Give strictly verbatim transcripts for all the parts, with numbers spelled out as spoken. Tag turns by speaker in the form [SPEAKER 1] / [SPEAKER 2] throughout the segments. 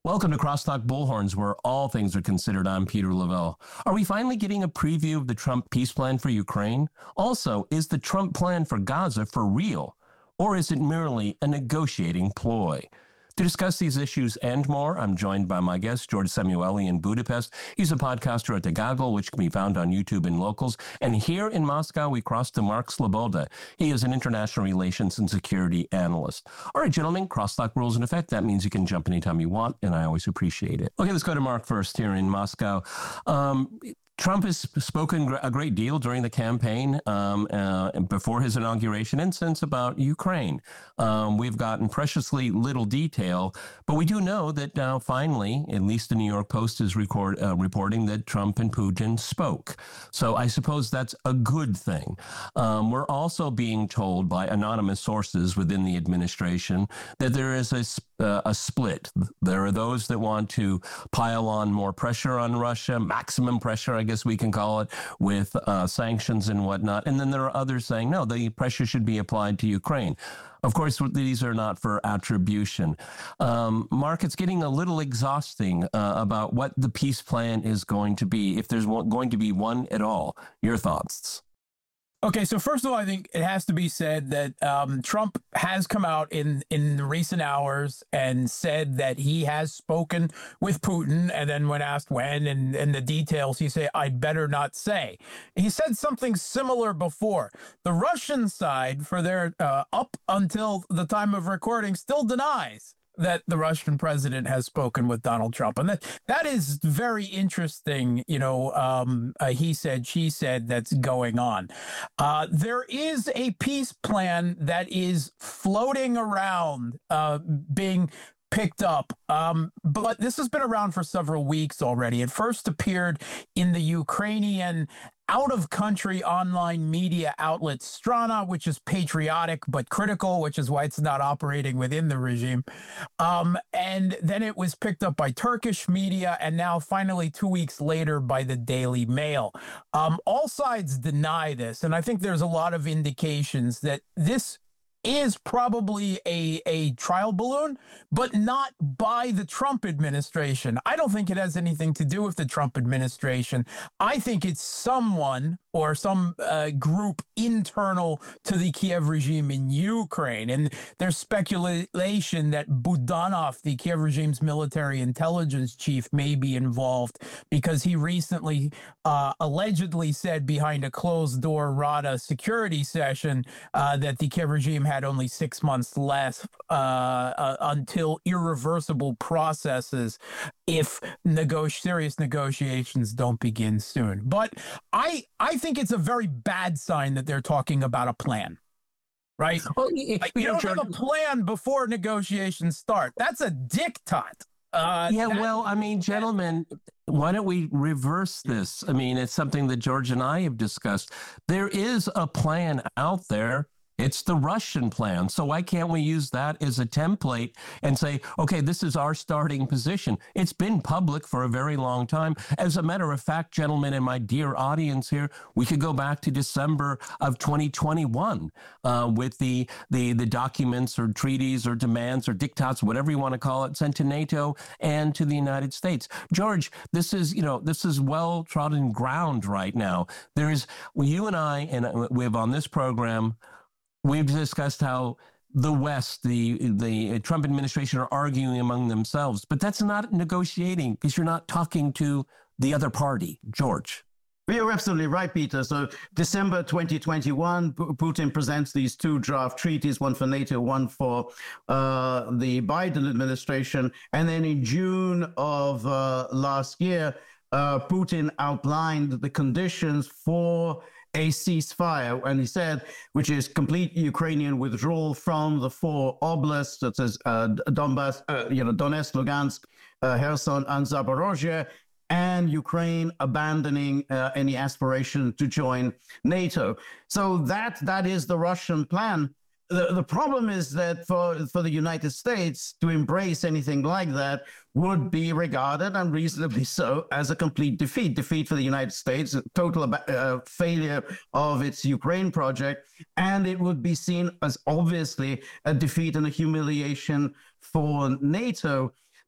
[SPEAKER 1] Welcome to Crosstalk Bullhorns, where all things are considered. I'm Peter Lavelle. Are we finally getting a preview of the Trump peace plan for Ukraine? Also, is the Trump plan for Gaza for real, or is it merely a negotiating ploy? To discuss these issues and more, I'm joined by my guest, George Samueli in Budapest. He's a podcaster at The Goggle, which can be found on YouTube and Locals. And here in Moscow, we cross to Mark Sleboda. He is an international relations and security analyst. All right, gentlemen, crosstalk rules in effect. That means you can jump anytime you want, and I always appreciate it. Okay, let's go to Mark first here in Moscow. Um, Trump has spoken a great deal during the campaign um, uh, before his inauguration and since about Ukraine. Um, we've gotten preciously little detail, but we do know that now finally, at least the New York Post is record, uh, reporting that Trump and Putin spoke. So I suppose that's a good thing. Um, we're also being told by anonymous sources within the administration that there is a Uh, a split. There are those that want to pile on more pressure on Russia, maximum pressure, I guess we can call it, with uh, sanctions and whatnot. And then there are others saying, no, the pressure should be applied to Ukraine. Of course, these are not for attribution. Um, Mark, it's getting a little exhausting uh, about what the peace plan is going to be, if there's one, going to be one at all. Your thoughts?
[SPEAKER 2] Okay, so first of all, I think it has to be said that um, Trump has come out in, in recent hours and said that he has spoken with Putin. And then when asked when and, and the details, he said, I'd better not say. He said something similar before. The Russian side, for their uh, up until the time of recording, still denies that the Russian president has spoken with Donald Trump. And that that is very interesting, you know, um, uh, he said, she said, that's going on. Uh, there is a peace plan that is floating around, uh, being picked up. Um, but this has been around for several weeks already. It first appeared in the Ukrainian out-of-country online media outlet Strana, which is patriotic but critical, which is why it's not operating within the regime. Um, and then it was picked up by Turkish media, and now finally two weeks later by the Daily Mail. Um, all sides deny this, and I think there's a lot of indications that this is probably a, a trial balloon, but not by the Trump administration. I don't think it has anything to do with the Trump administration. I think it's someone or some uh, group internal to the Kiev regime in Ukraine. And there's speculation that Budanov, the Kiev regime's military intelligence chief, may be involved because he recently uh, allegedly said behind a closed-door Rada security session uh, that the Kiev regime had only six months left uh, uh, until irreversible processes if nego- serious negotiations don't begin soon. But I I think it's a very bad sign that they're talking about a plan, right? Well, you, you don't have a plan before negotiations start. That's a diktat.
[SPEAKER 1] Uh, yeah, that, well, I mean, gentlemen, why don't we reverse this? I mean, it's something that George and I have discussed. There is a plan out there. It's the Russian plan. So why can't we use that as a template and say, okay, this is our starting position? It's been public for a very long time. As a matter of fact, gentlemen, and my dear audience here, we could go back to December of twenty twenty-one uh, with the, the, the documents or treaties or demands or diktats, whatever you want to call it, sent to NATO and to the United States. George, this is, you know, this is well-trodden ground right now. There is, well, you and I, and we have on this program, we've discussed how the West, the the Trump administration are arguing among themselves, but that's not negotiating because you're not talking to the other party. George.
[SPEAKER 3] You're absolutely right, Peter. So December twenty twenty-one, P- Putin presents these two draft treaties, one for NATO, one for uh, the Biden administration. And then in June of uh, last year, uh, Putin outlined the conditions for a ceasefire, and he said, which is complete Ukrainian withdrawal from the four oblasts, such as uh, Donbass, uh, you know, Donetsk, Lugansk, uh, Kherson, and Zaporozhye, and Ukraine abandoning uh, any aspiration to join NATO. So that that is the Russian plan. The, the problem is that for, for the United States to embrace anything like that would be regarded, and reasonably so, as a complete defeat. Defeat for the United States, a total uh, failure of its Ukraine project, and it would be seen as obviously a defeat and a humiliation for NATO.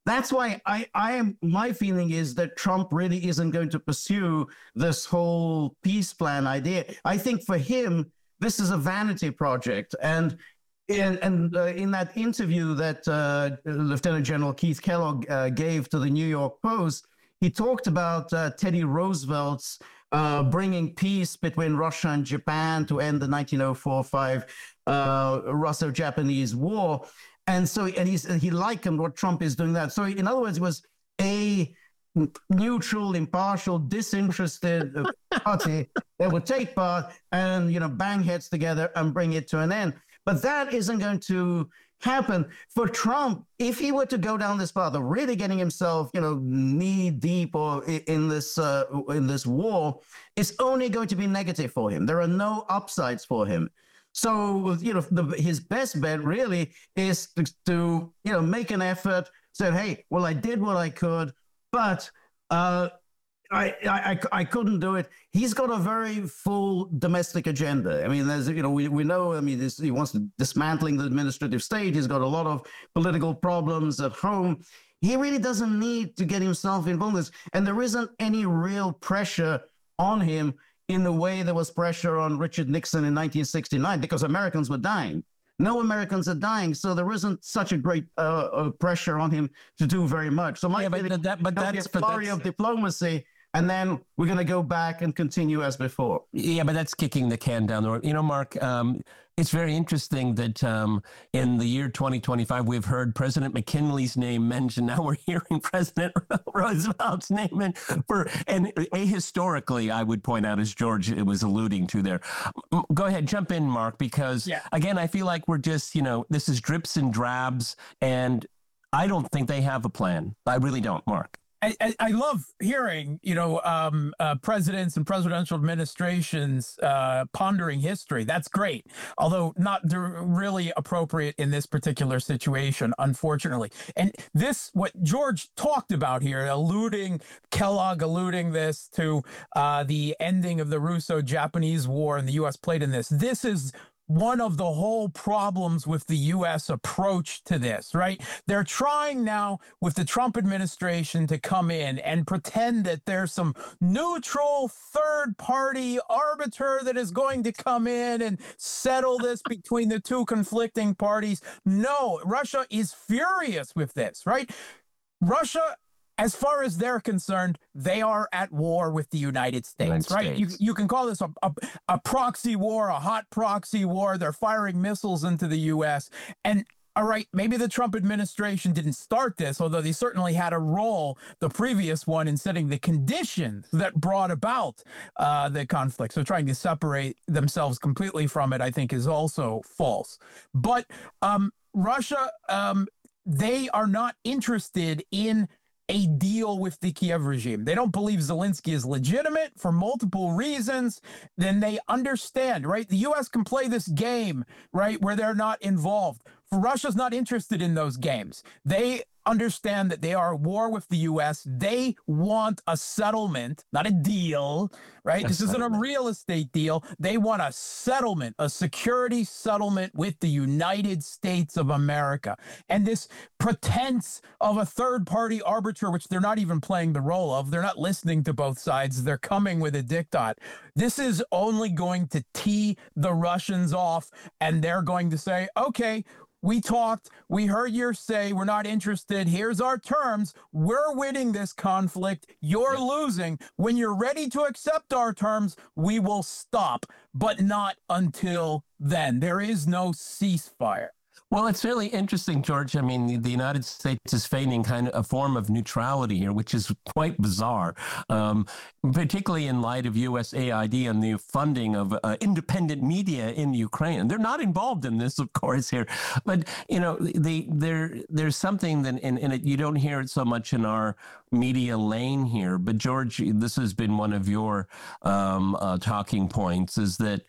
[SPEAKER 3] that's why I, I am, my feeling is that Trump really isn't going to pursue this whole peace plan idea. I think for him, this is a vanity project. And in, and uh, in that interview that uh, Lieutenant General Keith Kellogg uh, gave to the New York Post, he talked about uh, Teddy Roosevelt's uh, bringing peace between Russia and Japan to end the nineteen oh four five uh, Russo-Japanese War. And so, and he's, he likened what Trump is doing that. So in other words, it was a neutral, impartial, disinterested party that would take part and, you know, bang heads together and bring it to an end. But that isn't going to happen for Trump. If he were to go down this path of really getting himself, you know, knee deep or in this uh, in this war, it's only going to be negative for him. There are no upsides for him. So, you know, the, his best bet really is to, to, you know, make an effort, say, hey, well, I did what I could, but uh, I, I I couldn't do it. He's got a very full domestic agenda. I mean, there's, you know, we, we know, I mean, this, he wants to dismantling the administrative state. He's got a lot of political problems at home. He really doesn't need to get himself involved in this. And there isn't any real pressure on him in the way there was pressure on Richard Nixon in nineteen sixty-nine, because Americans were dying. No Americans are dying, so there isn't such a great uh, uh, pressure on him to do very much. So my
[SPEAKER 1] yeah, but,
[SPEAKER 3] feeling,
[SPEAKER 1] that, but that's
[SPEAKER 3] a flurry
[SPEAKER 1] that's,
[SPEAKER 3] of diplomacy, and then we're going to go back and continue as before.
[SPEAKER 1] Yeah, but that's kicking the can down the road. You know, Mark, um, it's very interesting that um, in the year twenty twenty-five, we've heard President McKinley's name mentioned. Now we're hearing President Roosevelt's name. And, for, and ahistorically, I would point out, as George was alluding to there. Go ahead, jump in, Mark, because, yeah. again, I feel like we're just, you know, this is drips and drabs, and I don't think they have a plan. I really don't, Mark.
[SPEAKER 2] I, I, I love hearing, you know, um, uh, presidents and presidential administrations uh, pondering history. That's great, although not really appropriate in this particular situation, unfortunately. And this, what George talked about here, alluding, Kellogg alluding this to uh, the ending of the Russo-Japanese War and the U S played in this. This is one of the whole problems with the U S approach to this, right? They're trying now with the Trump administration to come in and pretend that there's some neutral third-party arbiter that is going to come in and settle this between the two conflicting parties. No, Russia is furious with this, right? Russia, as far as they're concerned, they are at war with the United States, United right? States. You, you can call this a, a, a proxy war, a hot proxy war. They're firing missiles into the U S. And all right, maybe the Trump administration didn't start this, although they certainly had a role, the previous one, in setting the conditions that brought about uh, the conflict. So trying to separate themselves completely from it, I think, is also false. But um, Russia, um, they are not interested in a deal with the Kiev regime. They don't believe Zelensky is legitimate for multiple reasons. Then they understand, right? The U S can play this game, right, where they're not involved. Russia's not interested in those games. They understand that they are at war with the U S. They want a settlement, not a deal, right? A this settlement. Isn't a real estate deal. They want a settlement, a security settlement with the United States of America. And this pretense of a third-party arbiter, which they're not even playing the role of, they're not listening to both sides. They're coming with a diktat. This is only going to tee the Russians off, and they're going to say, okay, we talked, we heard your say, we're not interested, here's our terms, we're winning this conflict, you're yep. losing. When you're ready to accept our terms, we will stop, but not until then. There is no ceasefire.
[SPEAKER 1] Well, it's really interesting, George. I mean, the, the United States is feigning kind of a form of neutrality here, which is quite bizarre, um, particularly in light of U S A I D and the funding of uh, independent media in Ukraine. They're not involved in this, of course, here. But, you know, the, there there's something that, and, and it, you don't hear it so much in our media lane here. But, George, this has been one of your um, uh, talking points, is that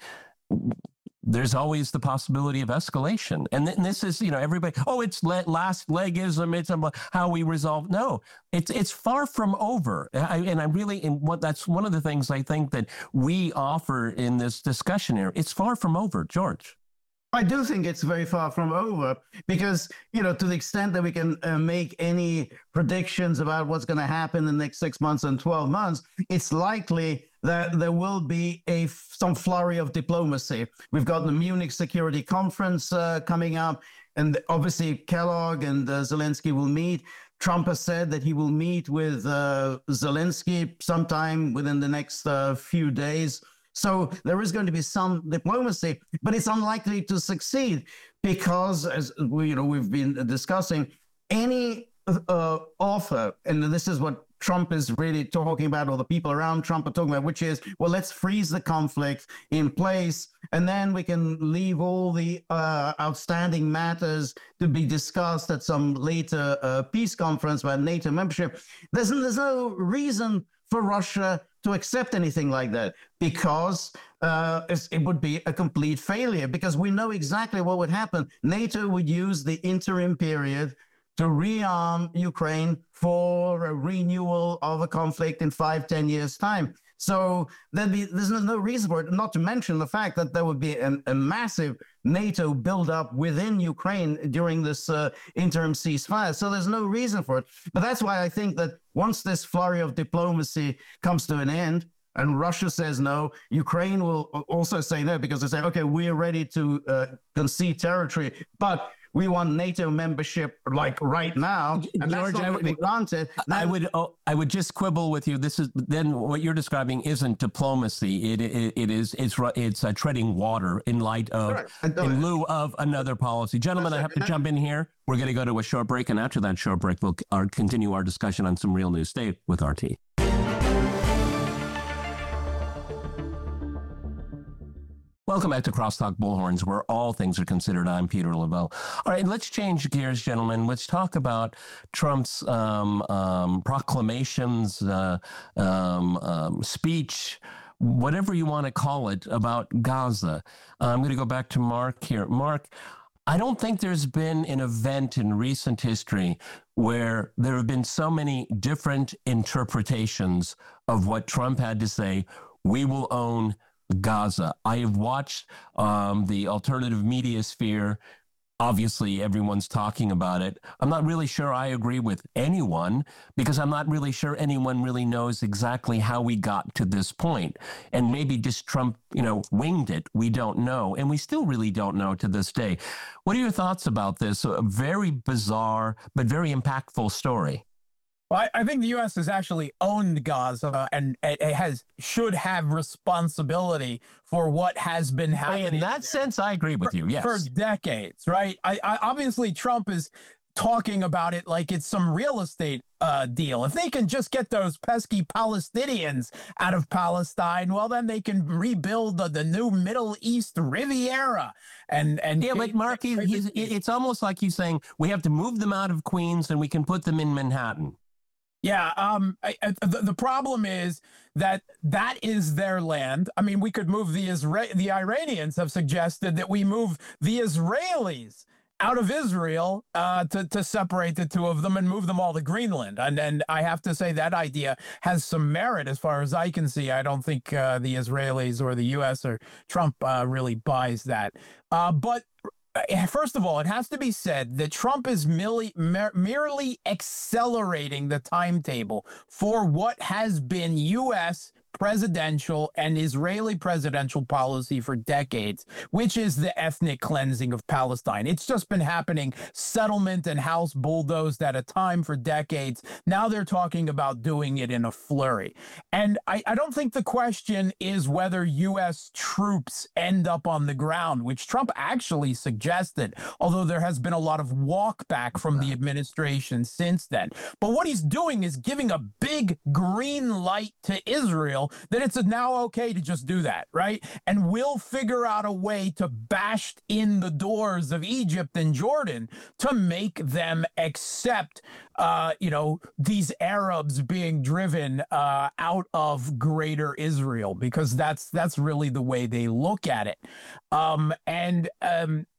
[SPEAKER 1] there's always the possibility of escalation. And, th- and this is, you know, everybody, oh, it's le- last legism, it's um, how we resolve. No, it's it's far from over. I, and I really, and what that's one of the things I think that we offer in this discussion here. It's far from over, George.
[SPEAKER 3] I do think it's very far from over because, you know, to the extent that we can uh, make any predictions about what's going to happen in the next six months and twelve months, it's likely that there will be a some flurry of diplomacy. We've got the Munich Security Conference uh, coming up, and obviously Kellogg and uh, Zelensky will meet. Trump has said that he will meet with uh, Zelensky sometime within the next uh, few days. So there is going to be some diplomacy, but it's unlikely to succeed because, as we, you know, we've been discussing, any uh, offer, and this is what Trump is really talking about, or the people around Trump are talking about, which is, well, let's freeze the conflict in place, and then we can leave all the uh, outstanding matters to be discussed at some later uh, peace conference about NATO membership. There's, there's no reason for Russia to accept anything like that because uh, it would be a complete failure because we know exactly what would happen. NATO would use the interim period to rearm Ukraine for a renewal of a conflict in five, ten years' time. So there'd be, there's no reason for it, not to mention the fact that there would be an, a massive NATO buildup within Ukraine during this uh, interim ceasefire. So there's no reason for it. But that's why I think that once this flurry of diplomacy comes to an end, and Russia says no, Ukraine will also say no because they say, okay, we're ready to uh, concede territory, but we want NATO membership like right now, and
[SPEAKER 1] George,
[SPEAKER 3] that's not
[SPEAKER 1] I
[SPEAKER 3] going to be granted.
[SPEAKER 1] I would oh, I would just quibble with you. This is then what you're describing isn't diplomacy. It it, it is it's it's uh, treading water in light of in lieu of another policy. Gentlemen, I have to jump in here. We're going to go to a short break, and after that short break, we'll uh, continue our discussion on some real news. Stay with R T. Welcome back to Crosstalk Bullhorns, where all things are considered. I'm Peter Lavelle. All right, let's change gears, gentlemen. Let's talk about Trump's um, um, proclamations, uh, um, um, speech, whatever you want to call it, about Gaza. Uh, I'm going to go back to Mark here. Mark, I don't think there's been an event in recent history where there have been so many different interpretations of what Trump had to say. We will own Gaza. I have watched um, the alternative media sphere. Obviously, everyone's talking about it. I'm not really sure I agree with anyone because I'm not really sure anyone really knows exactly how we got to this point. And maybe just Trump, you know, winged it. We don't know. And we still really don't know to this day. What are your thoughts about this? A very bizarre, but very impactful story.
[SPEAKER 2] Well, I, I think the U S has actually owned Gaza and it has should have responsibility for what has been happening.
[SPEAKER 1] In that sense, I agree with
[SPEAKER 2] for,
[SPEAKER 1] you. Yes,
[SPEAKER 2] for decades, right? I, I obviously Trump is talking about it like it's some real estate uh, deal. If they can just get those pesky Palestinians out of Palestine, well, then they can rebuild the, the new Middle East Riviera. And and
[SPEAKER 1] yeah, but Mark, he, he's, it's almost like he's saying we have to move them out of Queens and we can put them in Manhattan.
[SPEAKER 2] Yeah, um, I, I, the, the problem is that that is their land. I mean, we could move the Isra- the Iranians have suggested that we move the Israelis out of Israel uh, to, to separate the two of them and move them all to Greenland. And and I have to say that idea has some merit as far as I can see. I don't think uh, the Israelis or the U S or Trump uh, really buys that. Uh, but first of all, it has to be said that Trump is merely, mer- merely accelerating the timetable for what has been U S presidential and Israeli presidential policy for decades, which is the ethnic cleansing of Palestine. It's just been happening settlement and house bulldozed at a time for decades. Now they're talking about doing it in a flurry. And I, I don't think the question is whether U S troops end up on the ground, which Trump actually suggested, although there has been a lot of walk back from the administration since then. But what he's doing is giving a big green light to Israel that it's now okay to just do that, right? And we'll figure out a way to bash in the doors of Egypt and Jordan to make them accept, uh, you know, these Arabs being driven uh, out of greater Israel, because that's that's really the way they look at it. Um, and um,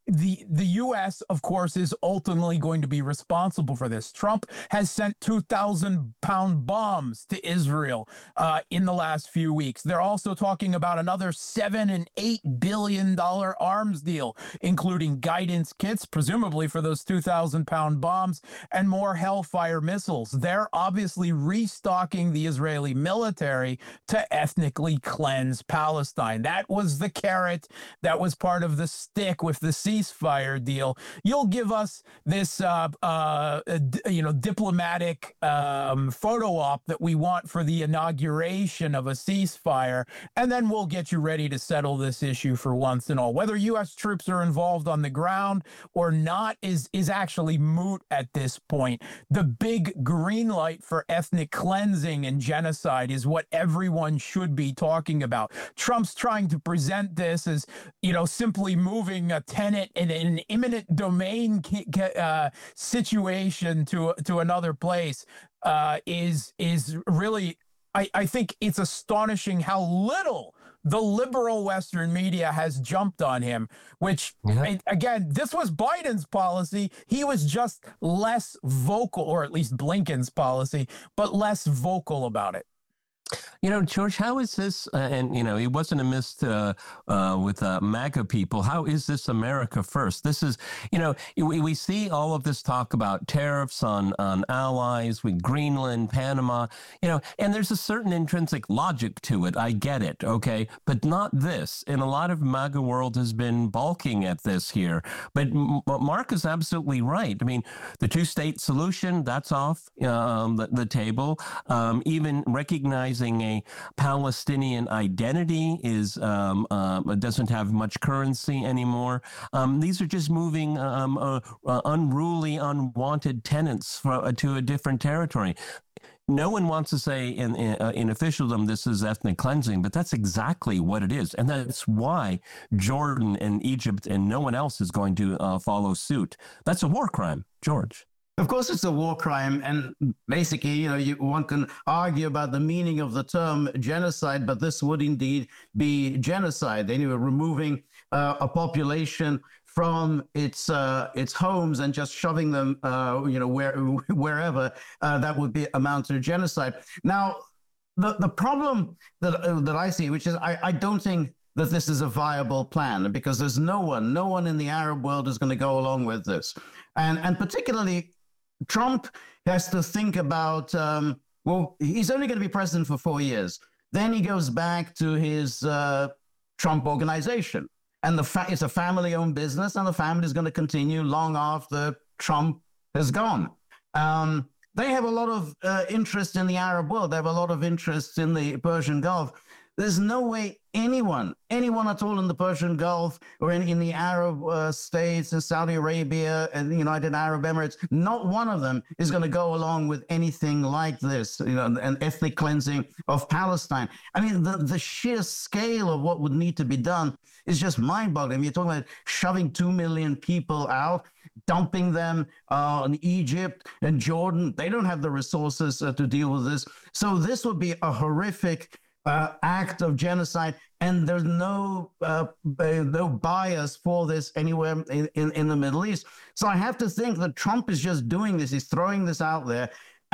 [SPEAKER 2] the the U S, of course, is ultimately going to be responsible for this. Trump has sent two thousand pound bombs to Israel uh, in the last few weeks. They're also talking about another seven and eight billion dollar arms deal, including guidance kits, presumably for those two thousand pound bombs, and more Hellfire missiles. They're obviously restocking the Israeli military to ethnically cleanse Palestine. That was the carrot. That was part of the stick with the ceasefire deal. You'll give us this, uh, uh, you know, diplomatic um, photo op that we want for the inauguration of a ceasefire, and then we'll get you ready to settle this issue for once and all. Whether U S troops are involved on the ground or not is is actually moot at this point. The big green light for ethnic cleansing and genocide is what everyone should be talking about. Trump's trying to present this as, you know, simply moving a tenant in an imminent domain uh, situation to to another place uh, is is really, I, I think it's astonishing how little the liberal Western media has jumped on him, which, yeah. again, this was Biden's policy. He was just less vocal, or at least Blinken's policy, but less vocal about it.
[SPEAKER 1] You know, George, how is this, uh, and, you know, he wasn't amiss uh, uh, with uh, MAGA people. How is this America first? This is, you know, we, we see all of this talk about tariffs on, on allies with Greenland, Panama, you know, and there's a certain intrinsic logic to it. I get it, okay, but not this. And a lot of MAGA world has been balking at this here. But, but Mark is absolutely right. I mean, the two-state solution, that's off um, the, the table. Um, even recognizing a Palestinian identity is um, uh, doesn't have much currency anymore. Um, these are just moving um, uh, uh, unruly, unwanted tenants for, uh, to a different territory. No one wants to say in, in, uh, in officialdom this is ethnic cleansing, but that's exactly what it is. And that's why Jordan and Egypt and no one else is going to uh, follow suit. That's a war crime, George.
[SPEAKER 3] Of course, it's a war crime, and basically, you know, you, one can argue about the meaning of the term genocide, but this would indeed be genocide. They were removing uh, a population from its uh, its homes and just shoving them, uh, you know, where wherever. Uh, that would be amount to genocide. Now, the the problem that uh, that I see, which is I, I don't think that this is a viable plan, because there's no one, no one in the Arab world is going to go along with this, and and particularly Trump has to think about, um, well, he's only going to be president for four years. Then he goes back to his uh, Trump organization. And the fa- it's a family-owned business, and the family is going to continue long after Trump has gone. Um, they have a lot of uh, interest in the Arab world. They have a lot of interest in the Persian Gulf. There's no way anyone, anyone at all in the Persian Gulf or in, in the Arab uh, states, in Saudi Arabia and the United Arab Emirates, not one of them is going to go along with anything like this, you know, an ethnic cleansing of Palestine. I mean, the, the sheer scale of what would need to be done is just mind-boggling. I mean, you're talking about shoving two million people out, dumping them uh, in Egypt and Jordan. They don't have the resources uh, to deal with this. So this would be a horrific Uh, act of genocide, and there's no uh, no bias for this anywhere in, in, in the Middle East. So I have to think that Trump is just doing this. He's throwing this out there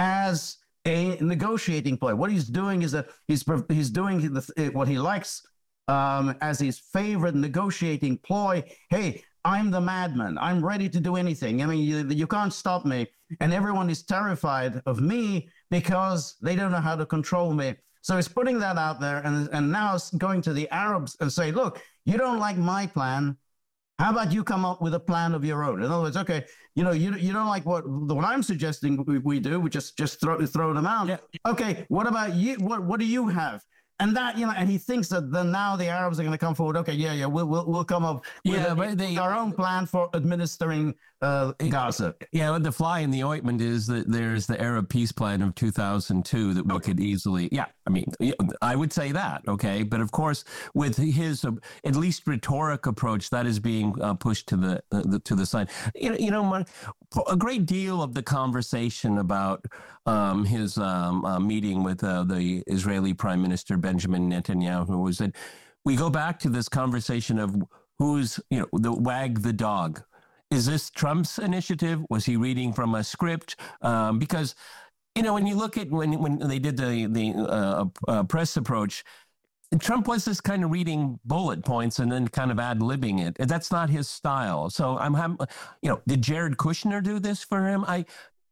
[SPEAKER 3] as a negotiating ploy. What he's doing is that he's he's doing the, what he likes um, as his favorite negotiating ploy. Hey, I'm the madman. I'm ready to do anything. I mean, you, you can't stop me. And everyone is terrified of me because they don't know how to control me. So he's putting that out there, and, and now it's going to the Arabs and say, look, you don't like my plan. How about you come up with a plan of your own? In other words, okay, you know, you you don't like what what I'm suggesting we, we do, we just just throw throw them out. Yeah. Okay, what about you? What what do you have? And that, you know, and he thinks that then now the Arabs are going to come forward. Okay, yeah, yeah, we'll we'll, we'll come up with
[SPEAKER 1] yeah,
[SPEAKER 3] a,
[SPEAKER 1] but they,
[SPEAKER 3] our own plan for administering uh, Gaza.
[SPEAKER 1] Yeah, the fly in the ointment is that there's the Arab peace plan of two thousand two that we okay. could easily, yeah, I mean, I would say that, okay? But of course, with his uh, at least rhetoric approach, that is being uh, pushed to the, uh, the to the side. You know, you know, Mark, a great deal of the conversation about um, his um, uh, meeting with uh, the Israeli Prime Minister Benjamin Netanyahu was that we go back to this conversation of who's, you know, the wag the dog. Is this Trump's initiative? Was he reading from a script? Um, because, you know, when you look at when when they did the the uh, uh, press approach, Trump was just kind of reading bullet points and then kind of ad-libbing it. That's not his style. So I'm, I'm you know, did Jared Kushner do this for him? I,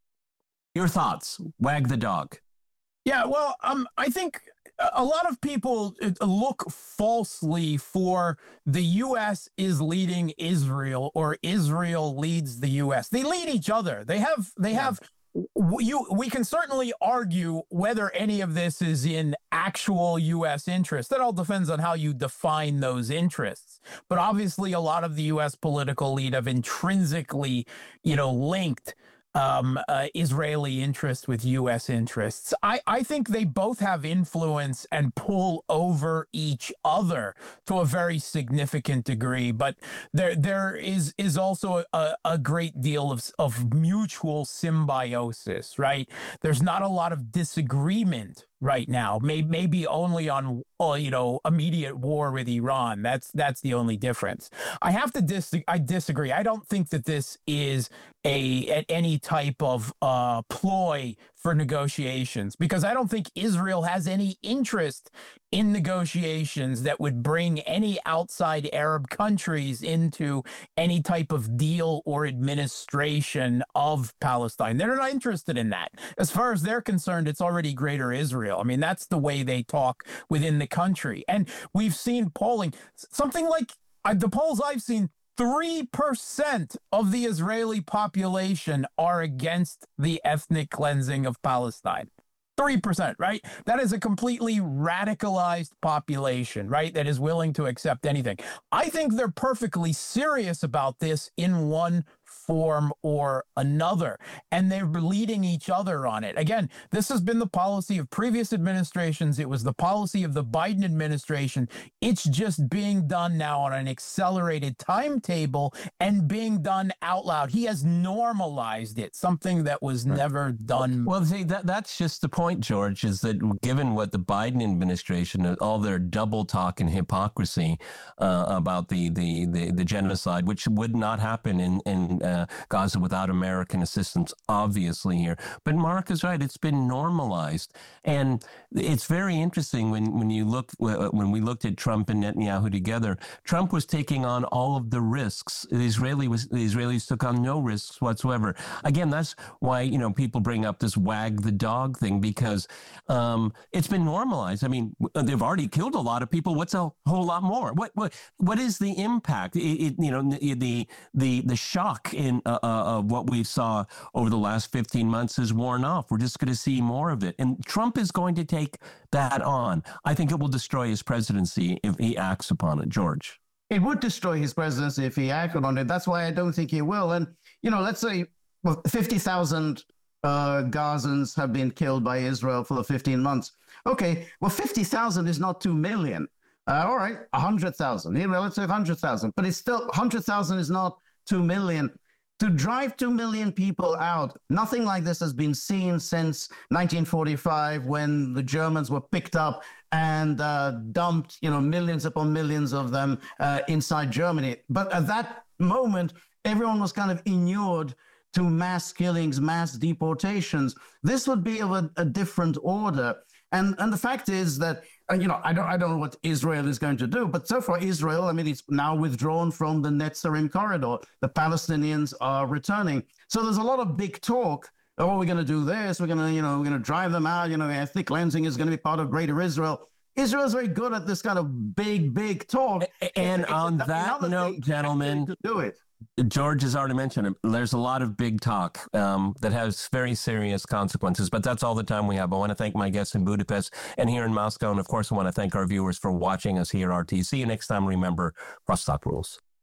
[SPEAKER 1] your thoughts? Wag the dog.
[SPEAKER 2] Yeah, well, um, I think a lot of people look falsely for the U S is leading Israel or Israel leads the U S. They lead each other. They have, they yeah. have, you, we can certainly argue whether any of this is in actual U S interest. That all depends on how you define those interests. But obviously a lot of the U S political elite have intrinsically, you know, linked Um, uh, Israeli interests with U S interests. I, I think they both have influence and pull over each other to a very significant degree. But there there is is also a, a great deal of, of mutual symbiosis, right? There's not a lot of disagreement right now, maybe maybe only on uh, you know immediate war with Iran. That's that's the only difference. I have to dis I disagree. I don't think that this is a at any type of uh, ploy for negotiations, because I don't think Israel has any interest in negotiations that would bring any outside Arab countries into any type of deal or administration of Palestine. They're not interested in that. As far as they're concerned, it's already Greater Israel. I mean, that's the way they talk within the country. And we've seen polling, something like uh, the polls I've seen, three percent of the Israeli population are against the ethnic cleansing of Palestine. three percent, right? That is a completely radicalized population, right? That is willing to accept anything. I think they're perfectly serious about this in one form or another, and they're leading each other on it. Again, this has been the policy of previous administrations. It was the policy of the Biden administration. It's just being done now on an accelerated timetable and being done out loud. He has normalized it, something that was never done.
[SPEAKER 1] Well, see, that that's just the point, George, is that given what the Biden administration, all their double talk and hypocrisy uh, about the, the, the, the genocide, which would not happen in, in uh, Gaza without American assistance, obviously here. But Mark is right. It's been normalized. And it's very interesting when, when you look, when we looked at Trump and Netanyahu together, Trump was taking on all of the risks. The Israeli was, the Israelis took on no risks whatsoever. Again, that's why, you know, people bring up this wag the dog thing, because um, it's been normalized. I mean, they've already killed a lot of people. What's a whole lot more? What, what, what is the impact? It, it, you know, the, the, the shock in uh, uh, of what we saw over the last fifteen months is worn off. We're just going to see more of it. And Trump is going to take that on. I think it will destroy his presidency if he acts upon it, George.
[SPEAKER 3] It would destroy his presidency if he acted on it. That's why I don't think he will. And, you know, let's say well, fifty thousand uh, Gazans have been killed by Israel for the fifteen months. Okay, well, fifty thousand is not two million. Uh, all right, one hundred thousand. You know, let's say one hundred thousand. But it's still, one hundred thousand is not two million. To drive two million people out, nothing like this has been seen since nineteen forty-five, when the Germans were picked up and uh, dumped, you know, millions upon millions of them uh, inside Germany. But at that moment, everyone was kind of inured to mass killings, mass deportations. This would be of a, a different order. And and the fact is that, uh, you know, I don't I don't know what Israel is going to do, but so far Israel, I mean, it's now withdrawn from the Netzarim corridor. The Palestinians are returning. So there's a lot of big talk. Oh, we're going to do this. We're going to, you know, we're going to drive them out. You know, ethnic cleansing is going to be part of Greater Israel. Israel's very good at this kind of big, big talk.
[SPEAKER 1] And it's, on it's that note, gentlemen,
[SPEAKER 3] to do it.
[SPEAKER 1] George has already mentioned it. There's a lot of big talk um, that has very serious consequences, but that's all the time we have. I want to thank my guests in Budapest and here in Moscow. And of course, I want to thank our viewers for watching us here at R T. See you next time. Remember, crosstalk rules.